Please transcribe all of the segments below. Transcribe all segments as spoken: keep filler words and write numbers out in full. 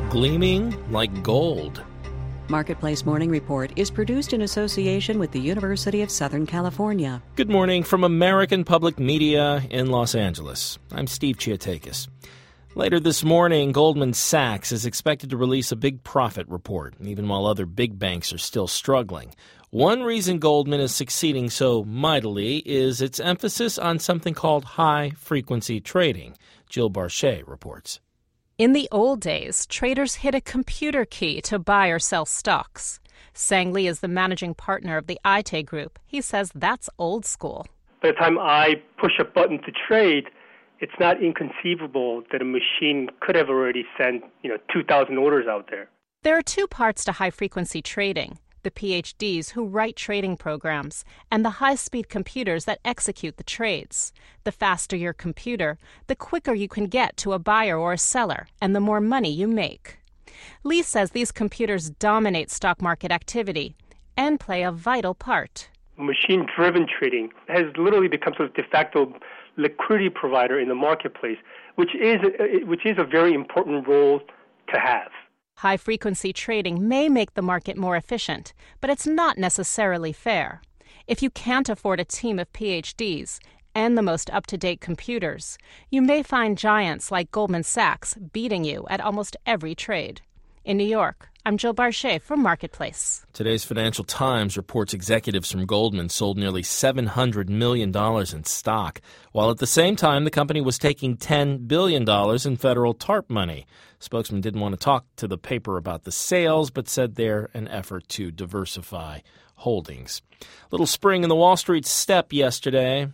gleaming like gold. Marketplace Morning Report is produced in association with the University of Southern California. Good morning from American Public Media in Los Angeles. I'm Steve Chiatakis. Later this morning, Goldman Sachs is expected to release a big profit report, even while other big banks are still struggling. One reason Goldman is succeeding so mightily is its emphasis on something called high-frequency trading. Jill Barchet reports. In the old days, traders hit a computer key to buy or sell stocks. Sang Lee is the managing partner of the Aite Group. He says that's old school. By the time I push a button to trade, it's not inconceivable that a machine could have already sent, you know, two thousand orders out there. There are two parts to high-frequency trading: the P H Ds who write trading programs, and the high-speed computers that execute the trades. The faster your computer, the quicker you can get to a buyer or a seller, and the more money you make. Lee says these computers dominate stock market activity and play a vital part. Machine-driven trading has literally become sort of de facto liquidity provider in the marketplace, which is which is a very important role to have. High-frequency trading may make the market more efficient, but it's not necessarily fair. If you can't afford a team of P H Ds and the most up-to-date computers, you may find giants like Goldman Sachs beating you at almost every trade. In New York, I'm Jill Barchet for Marketplace. Today's Financial Times reports executives from Goldman sold nearly seven hundred million dollars in stock, while at the same time the company was taking ten billion dollars in federal TARP money. Spokesman didn't want to talk to the paper about the sales, but said they're an effort to diversify holdings. Little spring in the Wall Street step yesterday.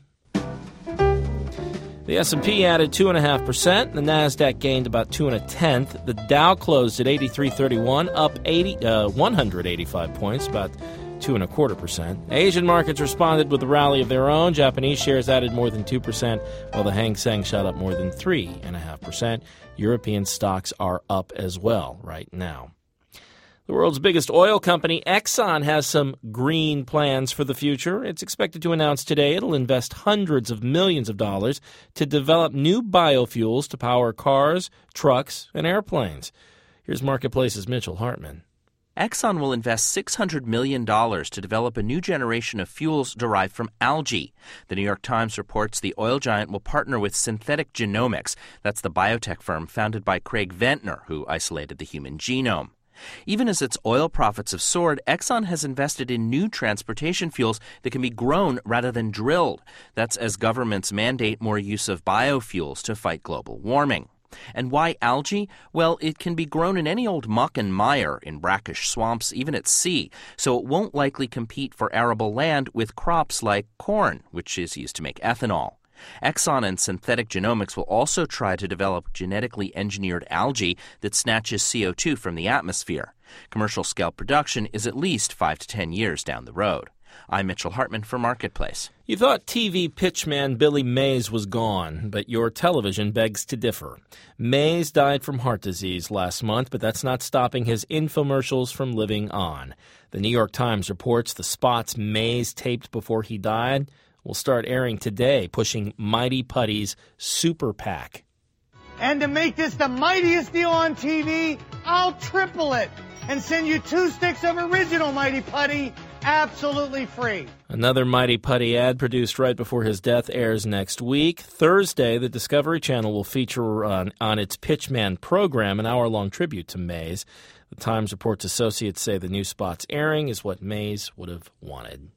The S and P added two point five percent. The NASDAQ gained about two and a tenth. The Dow closed at eighty-three thirty-one, up eighty, uh, one hundred eighty-five points, about two and a quarter percent. Asian markets responded with a rally of their own. Japanese shares added more than two percent, while the Hang Seng shot up more than three point five percent. European stocks are up as well right now. The world's biggest oil company, Exxon, has some green plans for the future. It's expected to announce today it'll invest hundreds of millions of dollars to develop new biofuels to power cars, trucks, and airplanes. Here's Marketplace's Mitchell Hartman. Exxon will invest six hundred million dollars to develop a new generation of fuels derived from algae. The New York Times reports the oil giant will partner with Synthetic Genomics. That's the biotech firm founded by Craig Ventnor, who isolated the human genome. Even as its oil profits have soared, Exxon has invested in new transportation fuels that can be grown rather than drilled. That's as governments mandate more use of biofuels to fight global warming. And why algae? Well, it can be grown in any old muck and mire, in brackish swamps, even at sea, so it won't likely compete for arable land with crops like corn, which is used to make ethanol. Exxon and Synthetic Genomics will also try to develop genetically engineered algae that snatches C O two from the atmosphere. Commercial-scale production is at least five to ten years down the road. I'm Mitchell Hartman for Marketplace. You thought T V pitchman Billy Mays was gone, but your television begs to differ. Mays died from heart disease last month, but that's not stopping his infomercials from living on. The New York Times reports the spots Mays taped before he died will start airing today, pushing Mighty Putty's Super PAC. And to make this the mightiest deal on T V, I'll triple it and send you two sticks of original Mighty Putty absolutely free. Another Mighty Putty ad produced right before his death airs next week. Thursday, the Discovery Channel will feature on, on its Pitchman program an hour-long tribute to Mays. The Times reports associates say the new spot's airing is what Mays would have wanted.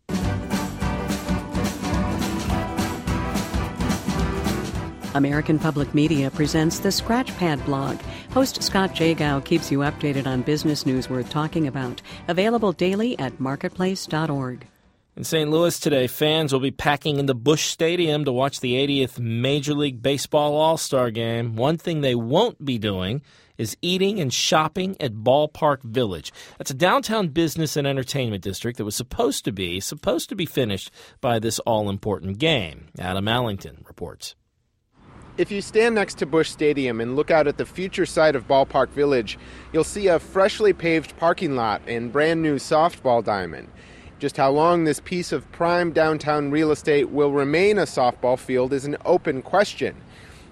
American Public Media presents the Scratchpad blog. Host Scott Jagow keeps you updated on business news worth talking about. Available daily at marketplace dot org. In Saint Louis today, fans will be packing into Busch Stadium to watch the eightieth Major League Baseball All-Star Game. One thing they won't be doing is eating and shopping at Ballpark Village. That's a downtown business and entertainment district that was supposed to be supposed to be finished by this all-important game. Adam Allington reports. If you stand next to Busch Stadium and look out at the future site of Ballpark Village, you'll see a freshly paved parking lot and brand new softball diamond. Just how long this piece of prime downtown real estate will remain a softball field is an open question.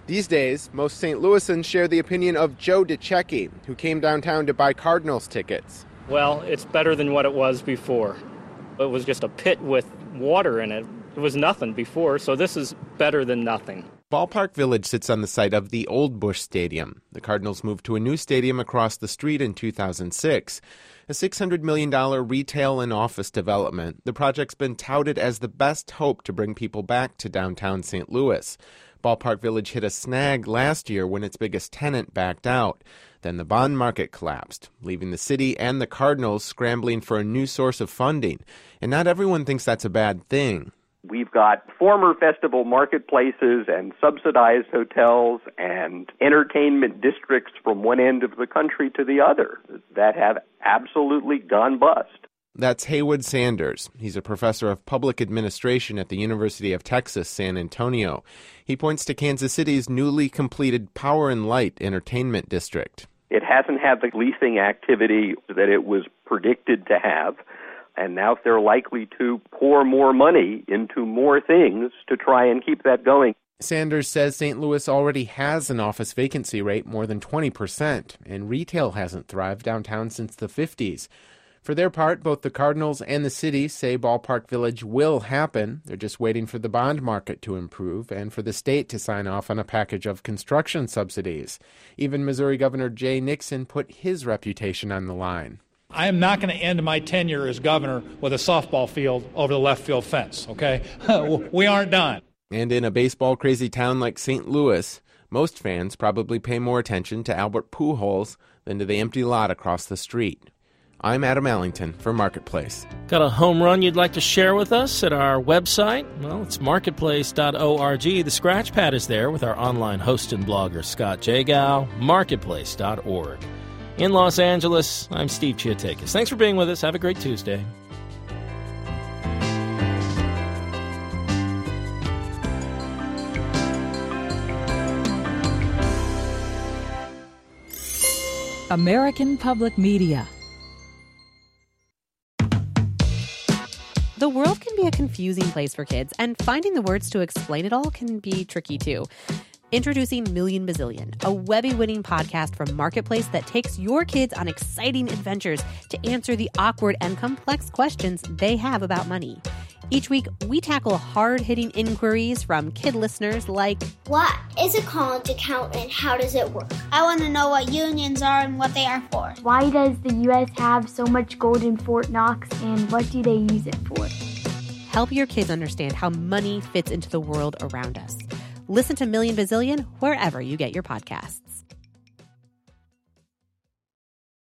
These days, most Saint Louisans share the opinion of Joe DeCecchi, who came downtown to buy Cardinals tickets. Well, it's better than what it was before. It was just a pit with water in it. It was nothing before, so this is better than nothing. Ballpark Village sits on the site of the old Busch Stadium. The Cardinals moved to a new stadium across the street in two thousand six. A six hundred million dollars retail and office development, the project's been touted as the best hope to bring people back to downtown Saint Louis. Ballpark Village hit a snag last year when its biggest tenant backed out. Then the bond market collapsed, leaving the city and the Cardinals scrambling for a new source of funding. And not everyone thinks that's a bad thing. We've got former festival marketplaces and subsidized hotels and entertainment districts from one end of the country to the other that have absolutely gone bust. That's Haywood Sanders. He's a professor of public administration at the University of Texas, San Antonio. He points to Kansas City's newly completed Power and Light Entertainment District. It hasn't had the leasing activity that it was predicted to have, and now they're likely to pour more money into more things to try and keep that going. Sanders says Saint Louis already has an office vacancy rate more than twenty percent, and retail hasn't thrived downtown since the fifties. For their part, both the Cardinals and the city say Ballpark Village will happen. They're just waiting for the bond market to improve and for the state to sign off on a package of construction subsidies. Even Missouri Governor Jay Nixon put his reputation on the line. I am not going to end my tenure as governor with a softball field over the left field fence, okay? We aren't done. And in a baseball-crazy town like Saint Louis, most fans probably pay more attention to Albert Pujols than to the empty lot across the street. I'm Adam Allington for Marketplace. Got a home run you'd like to share with us at our website? Well, it's marketplace dot org. The scratch pad is there with our online host and blogger, Scott Jagow, marketplace dot org. In Los Angeles, I'm Steve Chiotakis. Thanks for being with us. Have a great Tuesday. American Public Media. The world can be a confusing place for kids, and finding the words to explain it all can be tricky too. Introducing Million Bazillion, a Webby-winning podcast from Marketplace that takes your kids on exciting adventures to answer the awkward and complex questions they have about money. Each week, we tackle hard-hitting inquiries from kid listeners like, what is a college account and how does it work? I want to know what unions are and what they are for. Why does the U S have so much gold in Fort Knox and what do they use it for? Help your kids understand how money fits into the world around us. Listen to Million Bazillion wherever you get your podcasts.